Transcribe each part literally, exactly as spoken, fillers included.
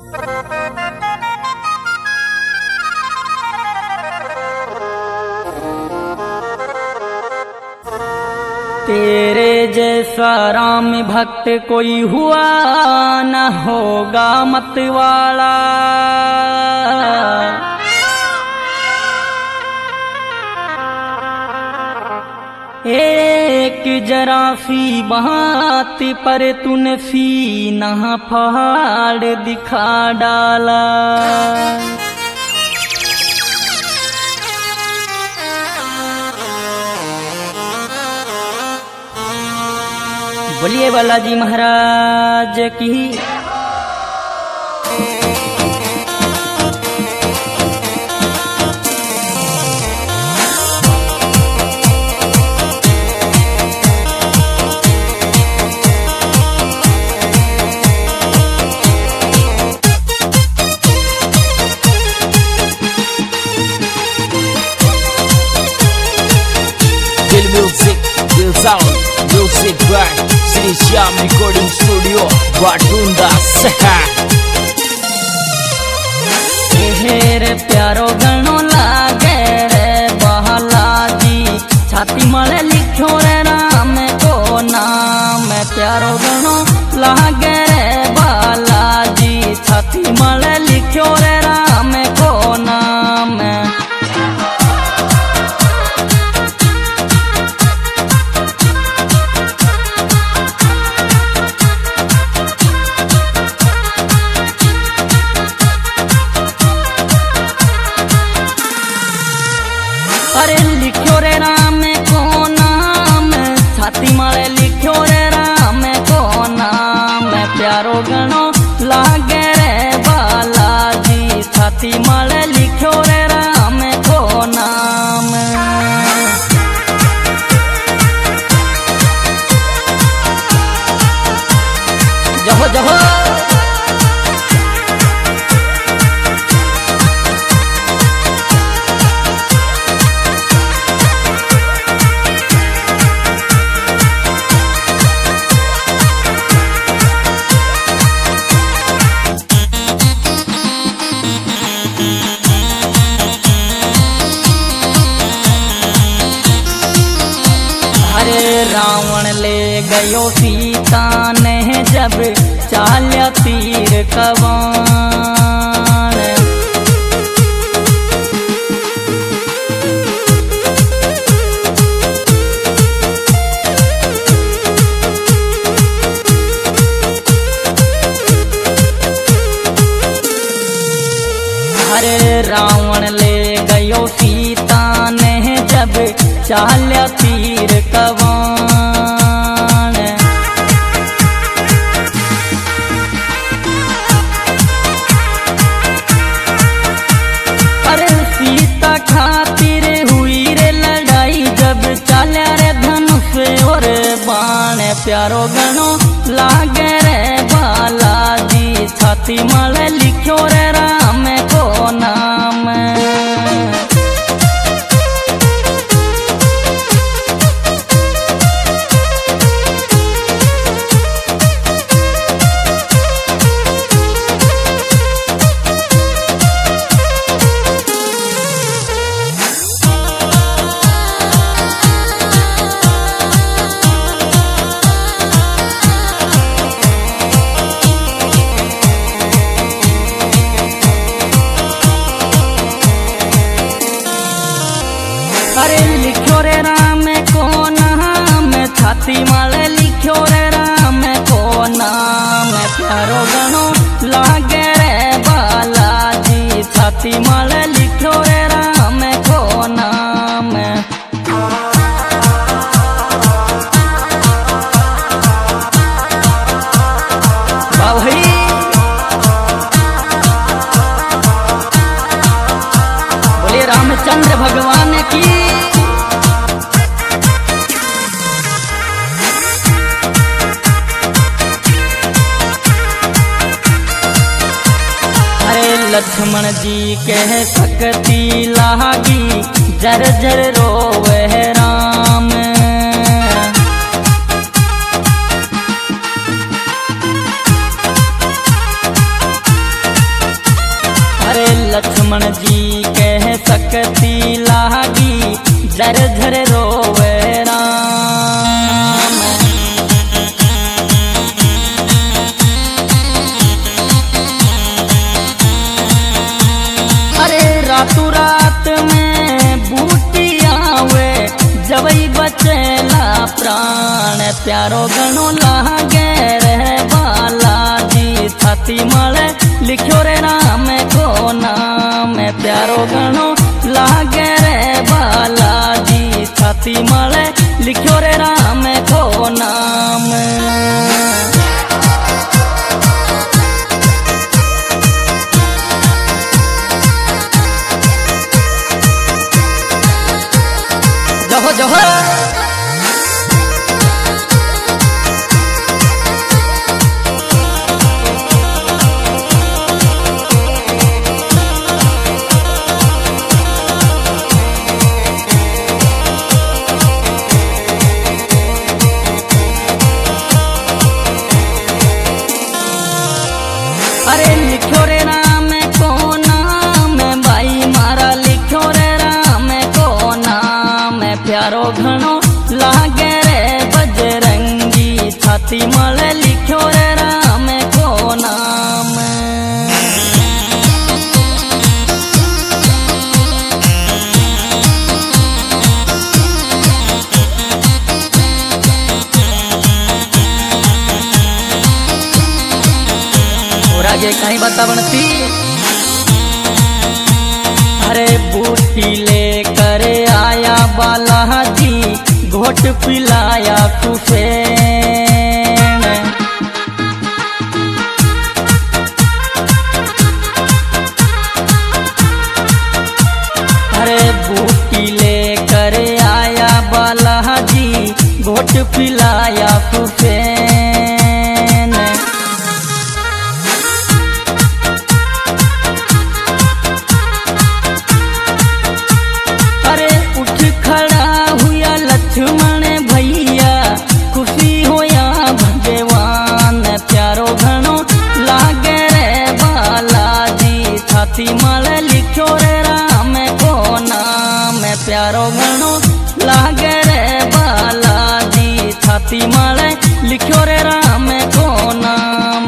तेरे जैसा राम भक्त कोई हुआ न होगा मतवाला। एक जरा सी बात पर तूने सीना फाड़ दिखा डाला। बोलिए बालाजी महाराज की। Real music, real sound, music by Sri Shyam Recording Studio, Batunda, Seha. हेरे प्यारो गणो लागे रे बालाजी, छाती मले लिखो रे राम को नाम। प्यारो गणो लागे रे बालाजी, छाती मले लिखो रे राम को नाम। अरे लिखो रे राम को नाम, छाती मारे लिखो रे राम को नाम। प्यारो गणो लागे रे बालाजी, छाती मारे लिखो रे राम को नाम। जहो जहो रावण ले गयो सीता ने जब चाल्या तीर कवान। अरे रावण ले गयो सीता ने जब चाल्या तीर कवान। अरे सीता खातिर हुई रे लड़ाई, जब चाल्या रे धनुष और बाण। प्यारो गणो लागे रे बालाजी, छाती माले लिखो रे राम को नाम। अरे लिखो रे राम को नाम, छाती माले लिखो रे राम को नाम। प्यारो गणो लागे रे बालाजी, छाती माले लिखो रे राम को नाम। वाह भाई, बोले रामचंद्र भगवान की। लक्ष्मण जी कह सकती लागी, जर जर रोवे राम। लक्ष्मण जी कह सकती लागी जर झर रोवे राम। अरे रातों रात में बूटी आवे जबई बचेला प्राण प्यारो गणो लागे रे बालाजी छाती मले लिखो रे राम को नाम प्यारो गणो लागे रे बालाजी छाती मले लिखो रे राम को नाम। जोहो जोहो अरे लिखो रे राम को नाम भाई मारा लिखो रे राम को नाम प्यारो घणो लागे रे बजरंगी छाती मले लिखो रे राम को नाम। और आगे कहीं बता बनती अरे बूटी ले कर आया बालाजी घोट पिलाया कुफेन। अरे बूटी ले कर आया बालाजी घोट पिलाया कुफेन। लक्ष्मण भैया खुशी होया भगवान प्यारो घणो लागे रे बालाजी छाती मले लिखो रे राम को नाम प्यारो घणो लागे रे बालाजी छाती मले लिखो रे राम को नाम।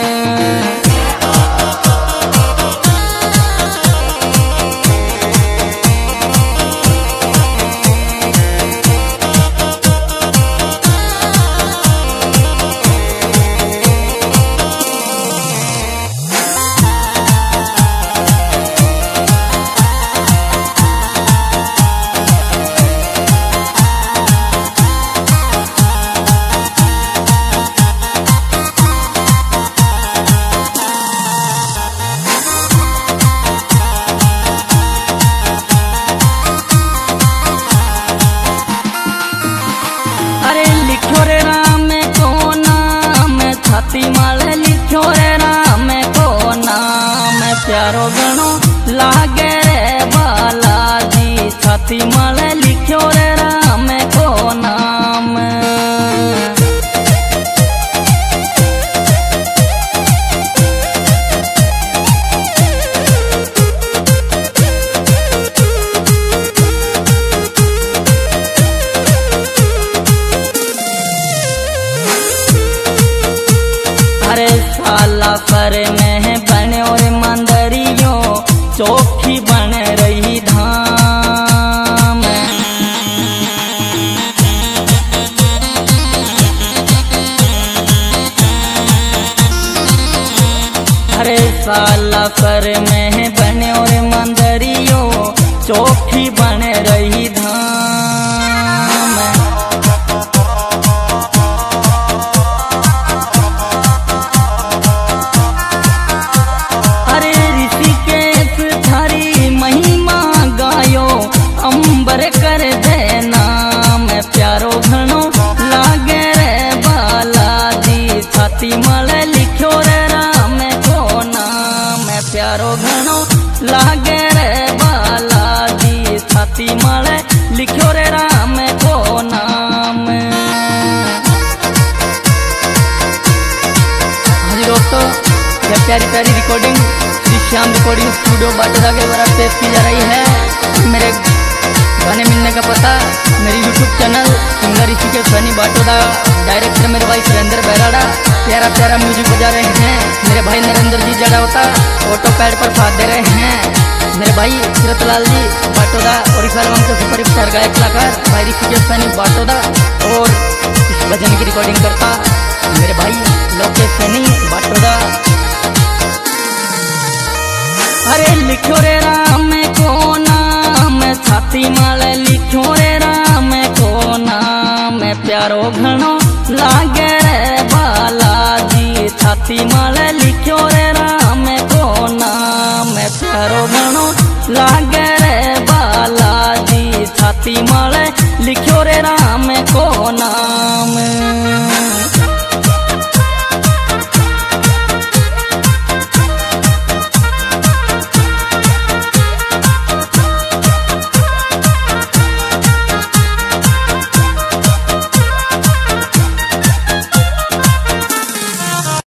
छाती मले लिखो रे राम को नाम प्यारो गणो लागे रे बालाजी छाती मले लिखो रे राम को नाम। अरे साला पर में बने और मंदरियों चौखी बन रही धाम। अरे साला पर में बने और मंदरियों चौखी बन रही धाम। अंबर कर दे नाम प्यारो घणो लागे रे बालाजी छाती मले लिखो रे राम को नाम प्यारो घणो लागे रे बालाजी छाती मले लिखो रे राम को नाम। हाँ जी दोस्तों, यह प्यारी प्यारी recording Shyam recording studio Batoda के द्वारा पेश की जा रही है। मेरे गाने मिलने का पता मेरी YouTube channel singer Rishikesh Saini Batoda, director मेरे भाई सुरेंद्र बैराड़ा प्यारा प्यारा म्यूजिक बजा रहे हैं। मेरे भाई नरेंद्र जी जड़ावता ऑटो पैड पर साथ दे रहे हैं। मेरे भाई सीरतलाल जी बाटोदा ओडिशा एल्बम के सुपर स्टार गायक कलाकार भाई ऋषिकेश सैनी बाटोदा, और इस भजन की रिकॉर्डिंग करता मेरे भाई लोकेश सैनी बाटोदा। अरे लिखो रे राम को नाम छाती माले लिखो रे राम को नाम प्यारो घणो लागे रे बालाजी छाती माले